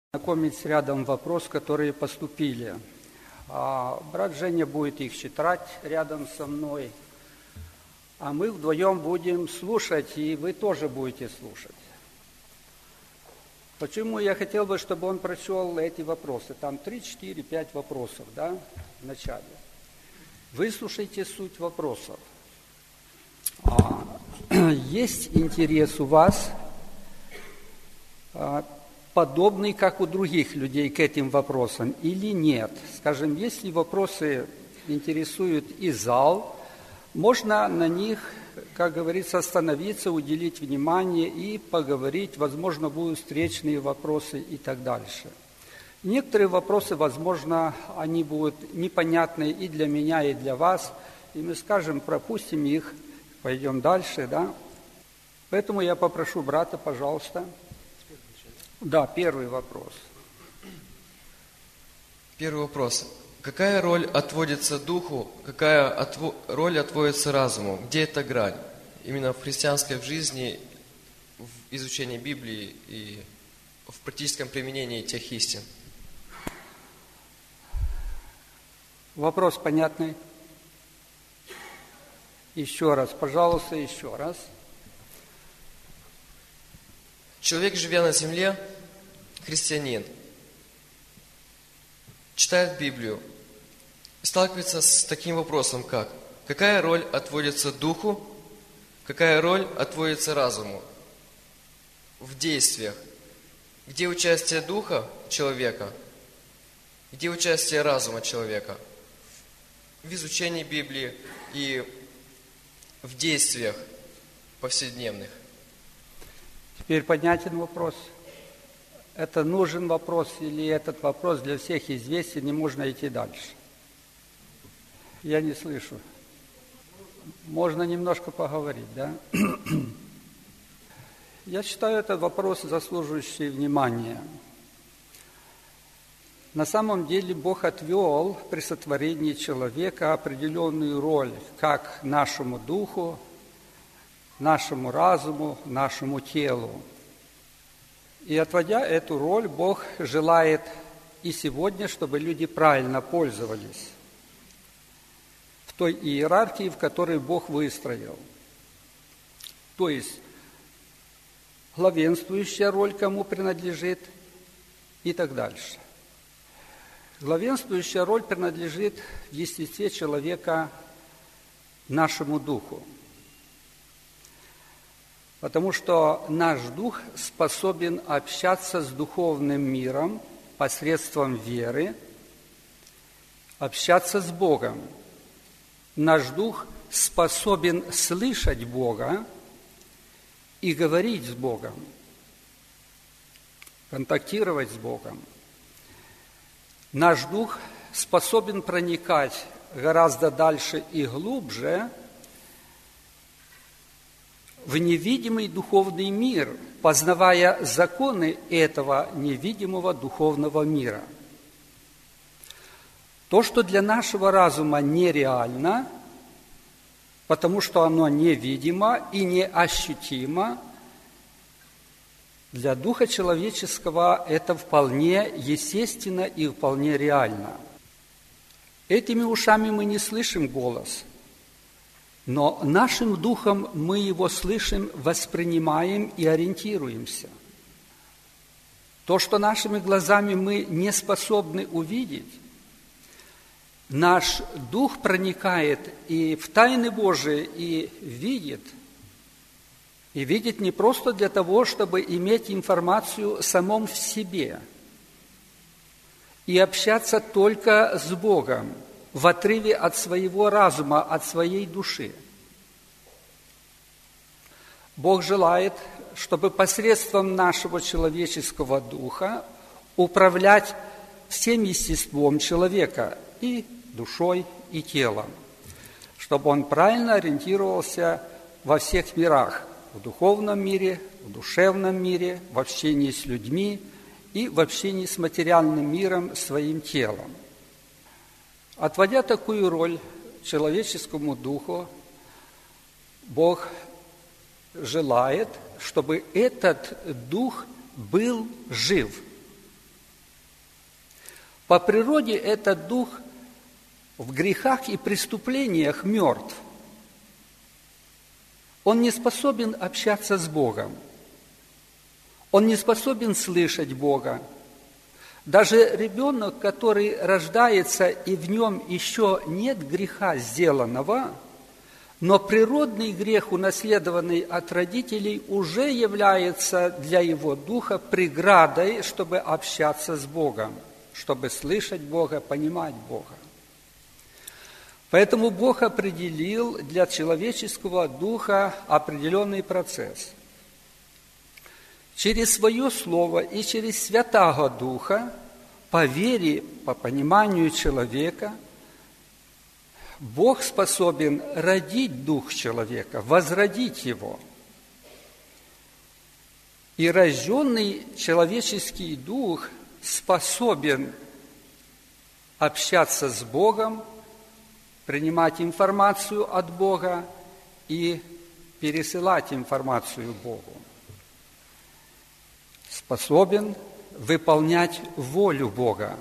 Знакомить с рядом вопросов, которые поступили. Брат Женя будет их читать рядом со мной, а мы вдвоем будем слушать, и вы тоже будете слушать. Почему я хотел бы, чтобы он прочел эти вопросы? Там 3, 4, 5 вопросов, да, в начале. Выслушайте суть вопросов. Есть интерес у вас подобный, как у других людей, к этим вопросам или нет? Скажем, если вопросы интересуют и зал, можно на них, как говорится, остановиться, уделить внимание и поговорить, возможно, будут встречные вопросы и так дальше. Некоторые вопросы, возможно, они будут непонятны и для меня, и для вас, и мы скажем, пропустим их, пойдем дальше, да? Поэтому я попрошу брата, пожалуйста. Да, первый вопрос. Первый вопрос. Какая роль отводится духу, какая роль отводится разуму? Где эта грань? Именно в христианской жизни, в изучении Библии и в практическом применении тех истин. Вопрос понятный? Еще раз, пожалуйста, еще раз. Человек, живя на земле, христианин, читает Библию, сталкивается с таким вопросом, как: какая роль отводится духу, какая роль отводится разуму в действиях? Где участие духа человека, где участие разума человека в изучении Библии и в действиях повседневных? Теперь понятен вопрос. Это нужен вопрос или этот вопрос для всех известен, не можно идти дальше? Я не слышу. Можно немножко поговорить, да? Я считаю этот вопрос заслуживающий внимания. На самом деле Бог отвел при сотворении человека определенную роль как нашему духу, нашему разуму, нашему телу. И отводя эту роль, Бог желает и сегодня, чтобы люди правильно пользовались в той иерархии, в которой Бог выстроил. То есть главенствующая роль кому принадлежит и так дальше. Главенствующая роль принадлежит в естестве человека нашему духу. Потому что наш дух способен общаться с духовным миром посредством веры, общаться с Богом. Наш дух способен слышать Бога и говорить с Богом, контактировать с Богом. Наш дух способен проникать гораздо дальше и глубже в невидимый духовный мир, познавая законы этого невидимого духовного мира. То, что для нашего разума нереально, потому что оно невидимо и неощутимо, для духа человеческого это вполне естественно и вполне реально. Этими ушами мы не слышим голос, но нашим духом мы его слышим, воспринимаем и ориентируемся. То, что нашими глазами мы не способны увидеть, наш дух проникает и в тайны Божии и видит не просто для того, чтобы иметь информацию самом в себе и общаться только с Богом, в отрыве от своего разума, от своей души. Бог желает, чтобы посредством нашего человеческого духа управлять всем естеством человека, и душой, и телом, чтобы он правильно ориентировался во всех мирах, в духовном мире, в душевном мире, в общении с людьми и в общении с материальным миром, своим телом. Отводя такую роль человеческому духу, Бог желает, чтобы этот дух был жив. По природе этот дух в грехах и преступлениях мертв. Он не способен общаться с Богом. Он не способен слышать Бога. Даже ребенок, который рождается, и в нем еще нет греха сделанного, но природный грех, унаследованный от родителей, уже является для его духа преградой, чтобы общаться с Богом, чтобы слышать Бога, понимать Бога. Поэтому Бог определил для человеческого духа определенный процесс. Через Свое Слово и через Святаго Духа, по вере, по пониманию человека, Бог способен родить дух человека, возродить его. И рожденный человеческий дух способен общаться с Богом, принимать информацию от Бога и пересылать информацию Богу. Способен выполнять волю Бога,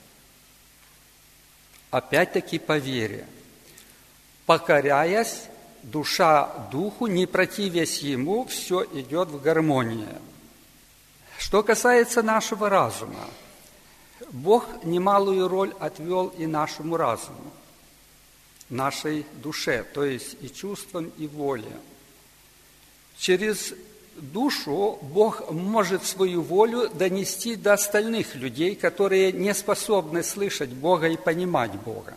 опять-таки по вере. Покоряясь, душа духу, не противясь ему, все идет в гармонии. Что касается нашего разума, Бог немалую роль отвел и нашему разуму, нашей душе, то есть и чувствам, и воле. Через душу Бог может свою волю донести до остальных людей, которые не способны слышать Бога и понимать Бога.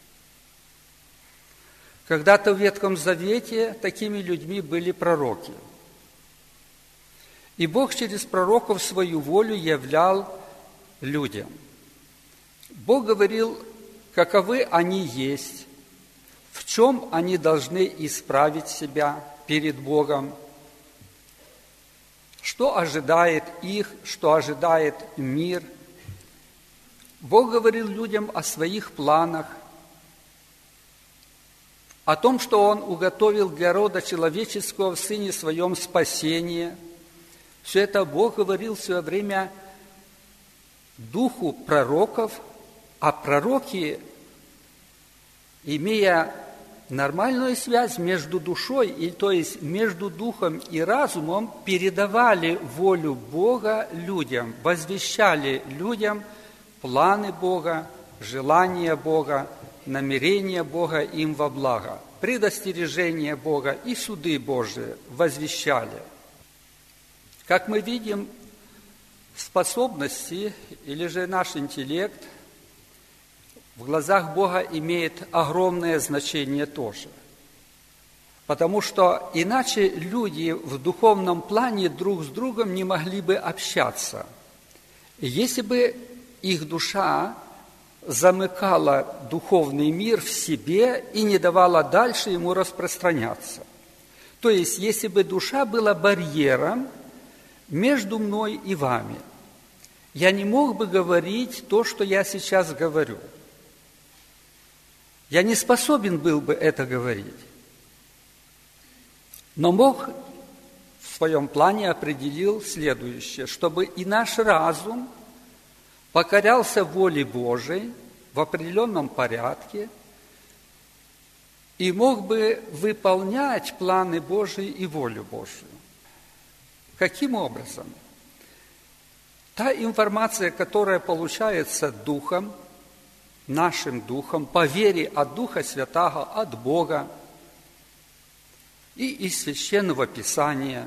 Когда-то в Ветхом Завете такими людьми были пророки. И Бог через пророков свою волю являл людям. Бог говорил, каковы они есть, в чем они должны исправить себя перед Богом, что ожидает их, что ожидает мир. Бог говорил людям о своих планах, о том, что Он уготовил для рода человеческого в Сыне Своем спасение. Все это Бог говорил все время духу пророков, а пророки, имея нормальную связь между душой, то есть между духом и разумом, передавали волю Бога людям, возвещали людям планы Бога, желания Бога, намерения Бога им во благо, предостережения Бога и суды Божии возвещали. Как мы видим, способности или же наш интеллект в глазах Бога имеет огромное значение тоже. Потому что иначе люди в духовном плане друг с другом не могли бы общаться. Если бы их душа замыкала духовный мир в себе и не давала дальше ему распространяться. То есть, если бы душа была барьером между мной и вами, я не мог бы говорить то, что я сейчас говорю. Я не способен был бы это говорить. Но Бог в своем плане определил следующее, чтобы и наш разум покорялся воле Божией в определенном порядке и мог бы выполнять планы Божии и волю Божию. Каким образом? Та информация, которая получается Духом, нашим Духом, по вере от Духа Святаго, от Бога и из Священного Писания,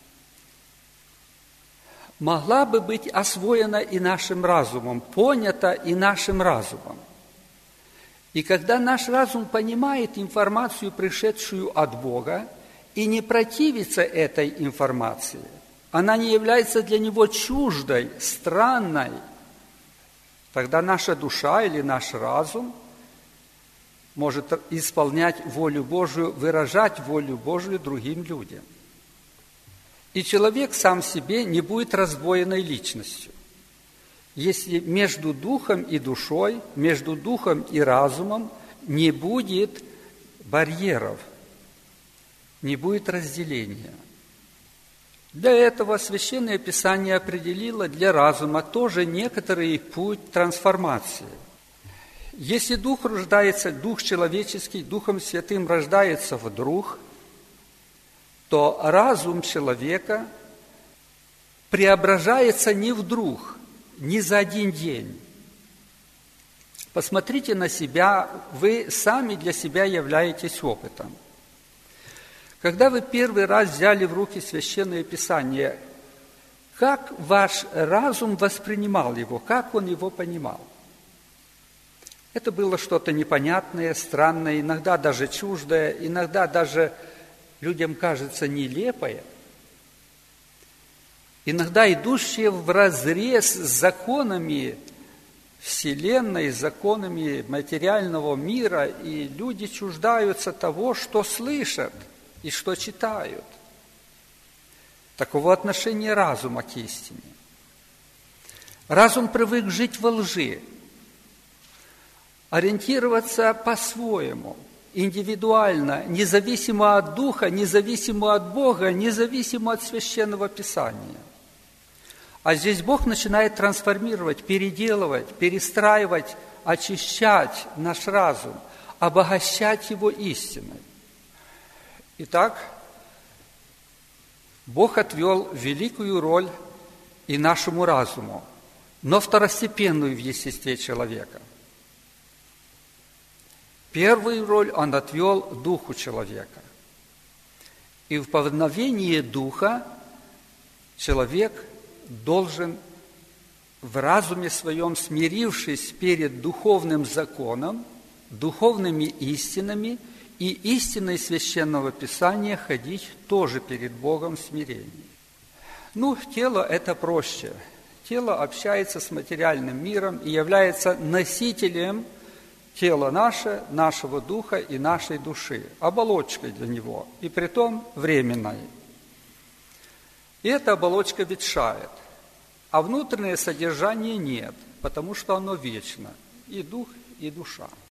могла бы быть освоена и нашим разумом, понята и нашим разумом. И когда наш разум понимает информацию, пришедшую от Бога, и не противится этой информации, она не является для него чуждой, странной, тогда наша душа или наш разум может исполнять волю Божию, выражать волю Божию другим людям. И человек сам себе не будет раздвоенной личностью. Если между духом и душой, между духом и разумом не будет барьеров, не будет разделения. Для этого Священное Писание определило для разума тоже некоторый путь трансформации. Если дух рождается, дух человеческий, Духом Святым рождается вдруг, то разум человека преображается не вдруг, не за один день. Посмотрите на себя, вы сами для себя являетесь опытом. Когда вы первый раз взяли в руки Священное Писание, как ваш разум воспринимал его, как он его понимал? Это было что-то непонятное, странное, иногда даже чуждое, иногда даже людям кажется нелепое, иногда идущее вразрез с законами Вселенной, с законами материального мира, и люди чуждаются того, что слышат и что читают. Такого отношения разума к истине. Разум привык жить во лжи, ориентироваться по-своему, индивидуально, независимо от Духа, независимо от Бога, независимо от Священного Писания. А здесь Бог начинает трансформировать, переделывать, перестраивать, очищать наш разум, обогащать его истиной. Итак, Бог отвел великую роль и нашему разуму, но второстепенную в естестве человека. Первую роль Он отвел духу человека. И в повиновении духа человек должен в разуме своем, смирившись перед духовным законом, духовными истинами и истиной Священного Писания, ходить тоже перед Богом в смирении. Тело – это проще. Тело общается с материальным миром и является носителем тела нашего духа и нашей души, оболочкой для него, и притом временной. И эта оболочка ветшает, а внутреннее содержание нет, потому что оно вечно, и дух, и душа.